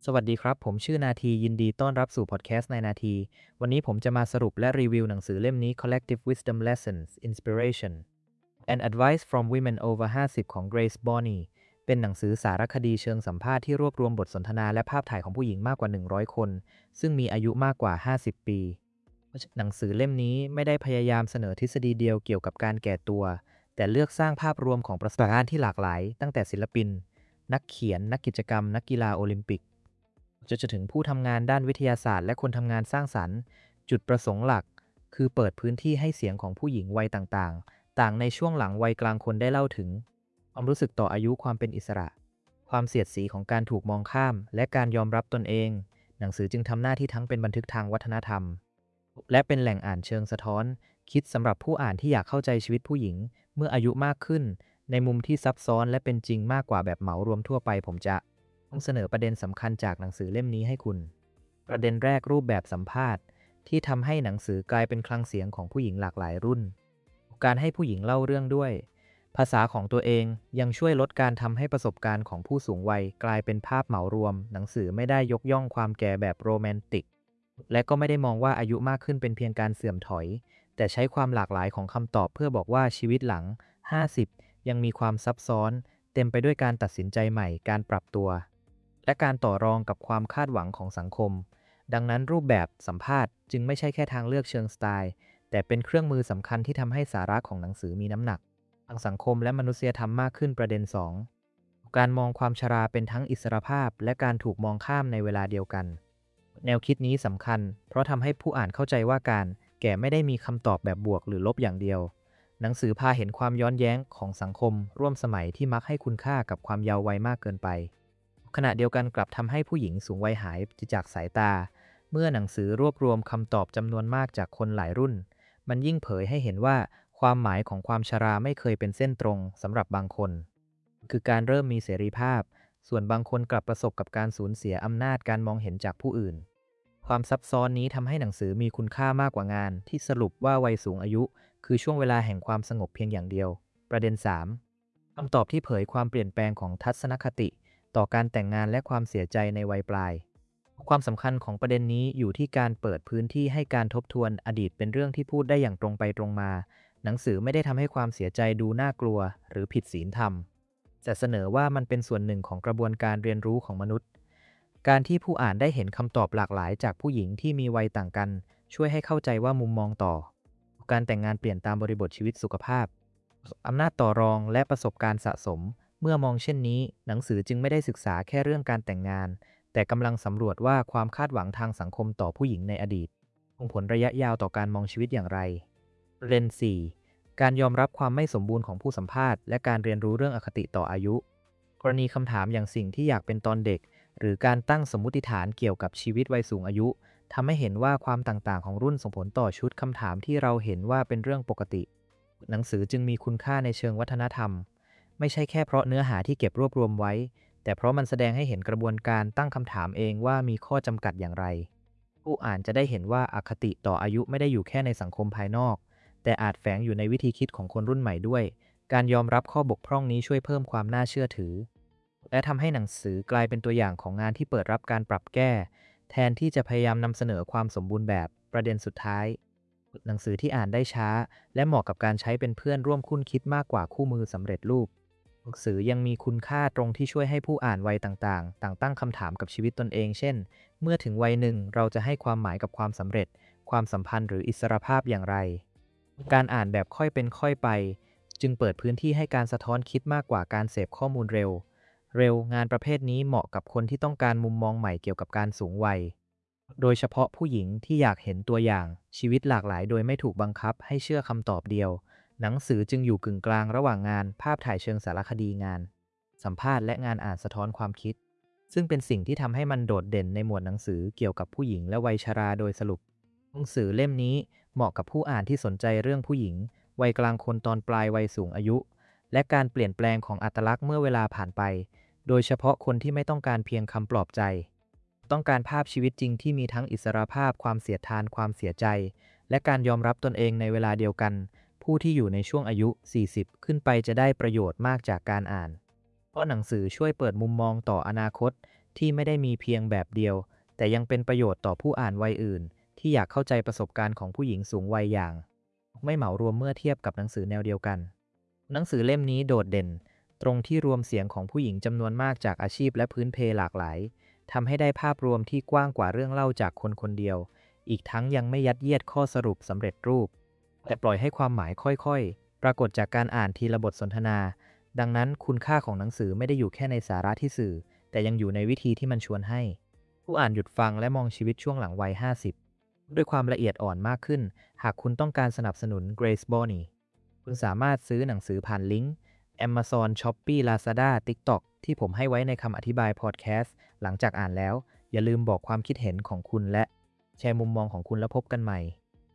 สวัสดีครับผมชื่อนาทียินดีต้อนรับสู่พอดแคสต์ในนาทีวันนี้ผมจะมาสรุปและรีวิวหนังสือเล่มนี้ Collective Wisdom Lessons Inspiration and Advice from Women Over 50ของ Grace Bonney เป็นหนังสือสารคดีเชิงสัมภาษณ์ที่รวบรวมบทสนทนาและภาพถ่ายของผู้หญิงมากกว่า100คนซึ่งมีอายุมากกว่า50ปีหนังสือเล่มนี้ไม่ได้พยายามเสนอทฤษฎีเดียวเกี่ยวกับการแก่ตัวแต่เลือกสร้างภาพรวมของประสบการณ์ที่หลากหลายตั้งแต่ศิลปินนักเขียนนักกิจกรรมนักกีฬาโอลิมปิกจะถึงผู้ทำงานด้านวิทยาศาสตร์และคนทำงานสร้างสรรค์จุดประสงค์หลักคือเปิดพื้นที่ให้เสียงของผู้หญิงวัยต่างๆต่างในช่วงหลังวัยกลางคนได้เล่าถึงความรู้สึกต่ออายุความเป็นอิสระความเสียดสีของการถูกมองข้ามและการยอมรับตนเองหนังสือจึงทำหน้าที่ทั้งเป็นบันทึกทางวัฒนธรรมและเป็นแหล่งอ่านเชิงสะท้อนคิดสำหรับผู้อ่านที่อยากเข้าใจชีวิตผู้หญิงเมื่ออายุมากขึ้นในมุมที่ซับซ้อนและเป็นจริงมากกว่าแบบเหมารวมทั่วไปผมจะต้องเสนอประเด็นสำคัญจากหนังสือเล่มนี้ให้คุณประเด็นแรกรูปแบบสัมภาษณ์ที่ทำให้หนังสือกลายเป็นคลังเสียงของผู้หญิงหลากหลายรุ่นการให้ผู้หญิงเล่าเรื่องด้วยภาษาของตัวเองยังช่วยลดการทำให้ประสบการณ์ของผู้สูงวัยกลายเป็นภาพเหมารวมหนังสือไม่ได้ยกย่องความแก่แบบโรแมนติกและก็ไม่ได้มองว่าอายุมากขึ้นเป็นเพียงการเสื่อมถอยแต่ใช้ความหลากหลายของคำตอบเพื่อบอกว่าชีวิตหลัง50ยังมีความซับซ้อนเต็มไปด้วยการตัดสินใจใหม่การปรับตัวและการต่อรองกับความคาดหวังของสังคมดังนั้นรูปแบบสัมภาษณ์จึงไม่ใช่แค่ทางเลือกเชิงสไตล์แต่เป็นเครื่องมือสำคัญที่ทำให้สาระของหนังสือมีน้ำหนักทางสังคมและมนุษยธรรมมากขึ้นประเด็น2การมองความชราเป็นทั้งอิสรภาพและการถูกมองข้ามในเวลาเดียวกันแนวคิดนี้สำคัญเพราะทำให้ผู้อ่านเข้าใจว่าการแก่ไม่ได้มีคำตอบแบบบวกหรือลบอย่างเดียวหนังสือพาเห็นความย้อนแย้งของสังคมร่วมสมัยที่มักให้คุณค่ากับความเยาว์วัยมากเกินไปขณะเดียวกันกลับทำให้ผู้หญิงสูงวัยหายจากสายตาเมื่อหนังสือรวบรวมคำตอบจำนวนมากจากคนหลายรุ่นมันยิ่งเผยให้เห็นว่าความหมายของความชราไม่เคยเป็นเส้นตรงสำหรับบางคนคือการเริ่มมีเสรีภาพส่วนบางคนกลับประสบกับการสูญเสียอำนาจการมองเห็นจากผู้อื่นความซับซ้อนนี้ทำให้หนังสือมีคุณค่ามากกว่างานที่สรุปว่าวัยสูงอายุคือช่วงเวลาแห่งความสงบเพียงอย่างเดียวประเด็น3คำตอบที่เผยความเปลี่ยนแปลงของทัศนคติต่อการแต่งงานและความเสียใจในวัยปลายความสำคัญของประเด็นนี้อยู่ที่การเปิดพื้นที่ให้การทบทวนอดีตเป็นเรื่องที่พูดได้อย่างตรงไปตรงมาหนังสือไม่ได้ทำให้ความเสียใจดูน่ากลัวหรือผิดศีลธรรมแต่เสนอว่ามันเป็นส่วนหนึ่งของกระบวนการเรียนรู้ของมนุษย์การที่ผู้อ่านได้เห็นคำตอบหลากหลายจากผู้หญิงที่มีวัยต่างกันช่วยให้เข้าใจว่ามุมมองต่อการแต่งงานเปลี่ยนตามบริบทชีวิตสุขภาพอำนาจต่อรองและประสบการณ์สะสมเมื่อมองเช่นนี้หนังสือจึงไม่ได้ศึกษาแค่เรื่องการแต่งงานแต่กำลังสำรวจว่าความคาดหวังทางสังคมต่อผู้หญิงในอดีตส่งผลระยะยาวต่อการมองชีวิตอย่างไรประเด็น4การยอมรับความไม่สมบูรณ์ของผู้สัมภาษณ์และการเรียนรู้เรื่องอคติต่ออายุกรณีคำถามอย่างสิ่งที่อยากเป็นตอนเด็กหรือการตั้งสมมุติฐานเกี่ยวกับชีวิตวัยสูงอายุทำให้เห็นว่าความต่างๆของรุ่นส่งผลต่อชุดคำถามที่เราเห็นว่าเป็นเรื่องปกติหนังสือจึงมีคุณค่าในเชิงวัฒนธรรมไม่ใช่แค่เพราะเนื้อหาที่เก็บรวบรวมไว้แต่เพราะมันแสดงให้เห็นกระบวนการตั้งคำถามเองว่ามีข้อจำกัดอย่างไรผู้อ่านจะได้เห็นว่าอคติต่ออายุไม่ได้อยู่แค่ในสังคมภายนอกแต่อาจแฝงอยู่ในวิธีคิดของคนรุ่นใหม่ด้วยการยอมรับข้อบกพร่องนี้ช่วยเพิ่มความน่าเชื่อถือและทำให้หนังสือกลายเป็นตัวอย่างของงานที่เปิดรับการปรับแก้แทนที่จะพยายามนำเสนอความสมบูรณ์แบบประเด็นสุดท้ายหนังสือที่อ่านได้ช้าและเหมาะกับการใช้เป็นเพื่อนร่วมคุ้นคิดมากกว่าคู่มือสำเร็จรูปหนังสือยังมีคุณค่าตรงที่ช่วยให้ผู้อ่านวัยต่างๆต่างตั้งคำถามกับชีวิตตนเองเช่นเมื่อถึงวัยหนึ่งเราจะให้ความหมายกับความสำเร็จความสัมพันธ์หรืออิสรภาพอย่างไรการอ่านแบบค่อยเป็นค่อยไปจึงเปิดพื้นที่ให้การสะท้อนคิดมากกว่าการเสพข้อมูลเร็วงานประเภทนี้เหมาะกับคนที่ต้องการมุมมองใหม่เกี่ยวกับการสูงวัยโดยเฉพาะผู้หญิงที่อยากเห็นตัวอย่างชีวิตหลากหลายโดยไม่ถูกบังคับให้เชื่อคำตอบเดียวหนังสือจึงอยู่กึ่งกลางระหว่างงานภาพถ่ายเชิงสารคดีงานสัมภาษณ์และงานอ่านสะท้อนความคิดซึ่งเป็นสิ่งที่ทำให้มันโดดเด่นในหมวดหนังสือเกี่ยวกับผู้หญิงและวัยชราโดยสรุปหนังสือเล่มนี้เหมาะกับผู้อ่านที่สนใจเรื่องผู้หญิงวัยกลางคนตอนปลายวัยสูงอายุและการเปลี่ยนแปลงของอัตลักษณ์เมื่อเวลาผ่านไปโดยเฉพาะคนที่ไม่ต้องการเพียงคำปลอบใจต้องการภาพชีวิตจริงที่มีทั้งอิสรภาพความเสียดทานความเสียใจและการยอมรับตนเองในเวลาเดียวกันผู้ที่อยู่ในช่วงอายุ40ขึ้นไปจะได้ประโยชน์มากจากการอ่านเพราะหนังสือช่วยเปิดมุมมองต่ออนาคตที่ไม่ได้มีเพียงแบบเดียวแต่ยังเป็นประโยชน์ต่อผู้อ่านวัยอื่นที่อยากเข้าใจประสบการณ์ของผู้หญิงสูงวัยอย่างไม่เหมารวมเมื่อเทียบกับหนังสือแนวเดียวกันหนังสือเล่มนี้โดดเด่นตรงที่รวมเสียงของผู้หญิงจำนวนมากจากอาชีพและพื้นเพหลากหลายทำให้ได้ภาพรวมที่กว้างกว่าเรื่องเล่าจากคนคนเดียวอีกทั้งยังไม่ยัดเยียดข้อสรุปสำเร็จรูปแต่ปล่อยให้ความหมายค่อยๆปรากฏจากการอ่านทีละบทสนทนาดังนั้นคุณค่าของหนังสือไม่ได้อยู่แค่ในสาระที่สื่อแต่ยังอยู่ในวิธีที่มันชวนให้ผู้อ่านหยุดฟังและมองชีวิตช่วงหลังวัย50ด้วยความละเอียดอ่อนมากขึ้นหากคุณต้องการสนับสนุน Grace Bonney คุณสามารถซื้อหนังสือผ่านลิงก์ Amazon Shopee Lazada TikTok ที่ผมให้ไว้ในคำอธิบายพอดแคสต์หลังจากอ่านแล้วอย่าลืมบอกความคิดเห็นของคุณและแชร์มุมมองของคุณแล้วพบกันใหม่